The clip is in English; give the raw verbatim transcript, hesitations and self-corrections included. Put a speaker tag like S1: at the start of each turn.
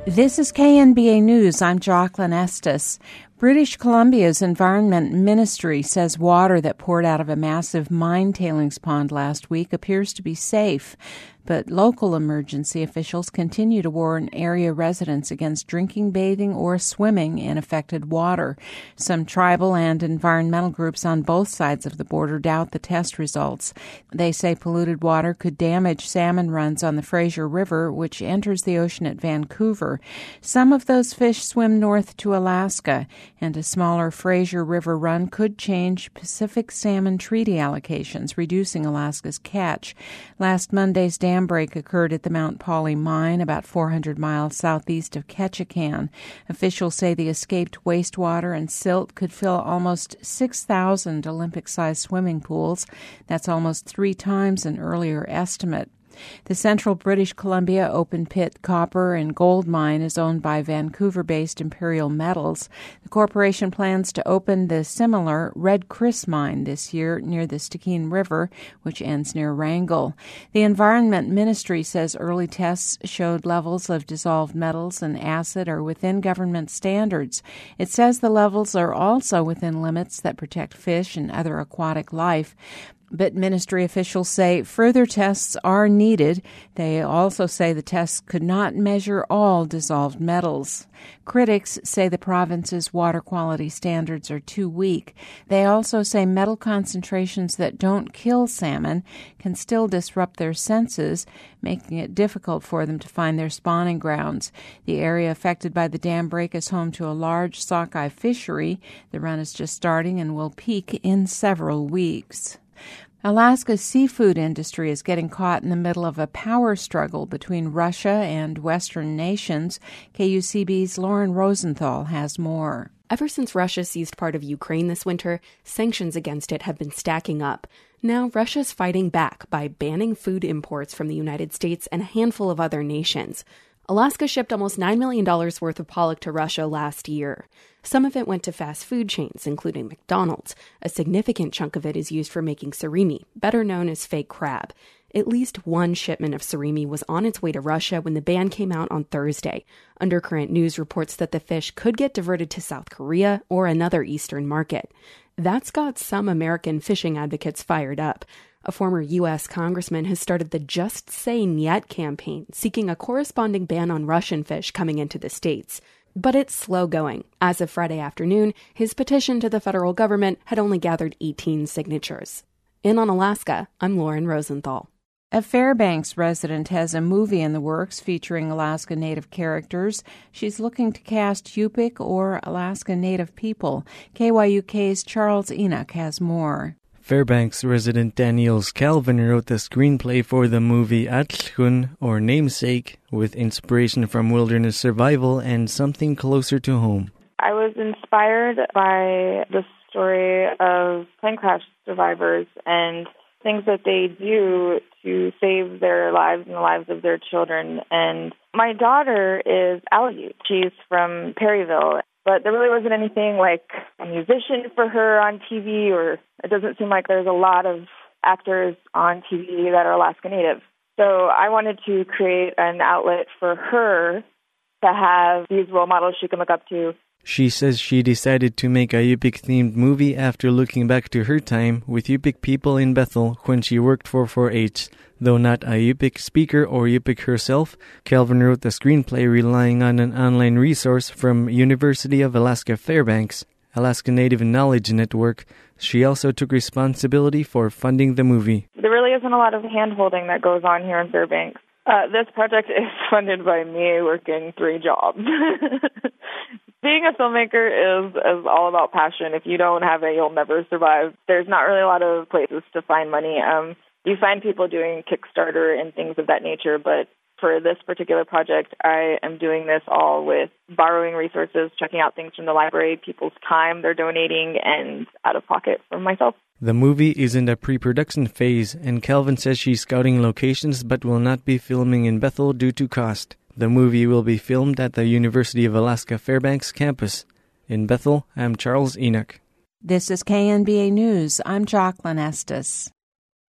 S1: This is K N B A News. I'm Jocelyn Estes. British Columbia's Environment Ministry says water that poured out of a massive mine tailings pond last week appears to be safe. But local emergency officials continue to warn area residents against drinking, bathing, or swimming in affected water. Some tribal and environmental groups on both sides of the border doubt the test results. They say polluted water could damage salmon runs on the Fraser River, which enters the ocean at Vancouver. Some of those fish swim north to Alaska, and a smaller Fraser River run could change Pacific salmon treaty allocations, reducing Alaska's catch. Last Monday's dam break occurred at the Mount Polley mine, about four hundred miles southeast of Ketchikan. Officials say the escaped wastewater and silt could fill almost six thousand Olympic-sized swimming pools. That's almost three times an earlier estimate. The Central British Columbia open-pit copper and gold mine is owned by Vancouver-based Imperial Metals. The corporation plans to open the similar Red Chris mine this year near the Stikine River, which ends near Wrangell. The Environment Ministry says early tests showed levels of dissolved metals and acid are within government standards. It says the levels are also within limits that protect fish and other aquatic life. But ministry officials say further tests are needed. They also say the tests could not measure all dissolved metals. Critics say the province's water quality standards are too weak. They also say metal concentrations that don't kill salmon can still disrupt their senses, making it difficult for them to find their spawning grounds. The area affected by the dam break is home to a large sockeye fishery. The run is just starting and will peak in several weeks. Alaska's seafood industry is getting caught in the middle of a power struggle between Russia and Western nations. K U C B's Lauren Rosenthal has more.
S2: Ever since Russia seized part of Ukraine this winter, sanctions against it have been stacking up. Now Russia's fighting back by banning food imports from the United States and a handful of other nations. Alaska shipped almost nine million dollars worth of pollock to Russia last year. Some of it went to fast food chains, including McDonald's. A significant chunk of it is used for making surimi, better known as fake crab. At least one shipment of surimi was on its way to Russia when the ban came out on Thursday. Undercurrent News reports that the fish could get diverted to South Korea or another Eastern market. That's got some American fishing advocates fired up. A former U S congressman has started the Just Say Niet campaign, seeking a corresponding ban on Russian fish coming into the states. But it's slow going. As of Friday afternoon, his petition to the federal government had only gathered eighteen signatures. In on Alaska, I'm Lauren Rosenthal.
S1: A Fairbanks resident has a movie in the works featuring Alaska Native characters. She's looking to cast Yupik or Alaska Native people. K Y U K's Charles Enoch has more.
S3: Fairbanks resident Daniels Calvin wrote the screenplay for the movie Atlhun, or Namesake, with inspiration from wilderness survival and something closer to home.
S4: I was inspired by the story of plane crash survivors and things that they do to save their lives and the lives of their children. And my daughter is Aleut. She's from Perryville. But there really wasn't anything like a musician for her on T V, or it doesn't seem like there's a lot of actors on T V that are Alaska Native. So I wanted to create an outlet for her to have these role models she can look up to.
S3: She says she decided to make a Yupik-themed movie after looking back to her time with Yupik people in Bethel when she worked for four H. Though not a Yupik speaker or Yupik herself, Calvin wrote the screenplay relying on an online resource from University of Alaska Fairbanks, Alaska Native Knowledge Network. She also took responsibility for funding the movie.
S4: There really isn't a lot of hand-holding that goes on here in Fairbanks. Uh, this project is funded by me working three jobs. Being a filmmaker is, is all about passion. If you don't have it, you'll never survive. There's not really a lot of places to find money. Um, you find people doing Kickstarter and things of that nature, but for this particular project, I am doing this all with borrowing resources, checking out things from the library, people's time they're donating, and out of pocket for myself.
S3: The movie is in the pre-production phase, and Calvin says she's scouting locations but will not be filming in Bethel due to cost. The movie will be filmed at the University of Alaska Fairbanks campus. In Bethel, I'm Charles Enoch.
S1: This is K N B A News. I'm Jocelyn Estes.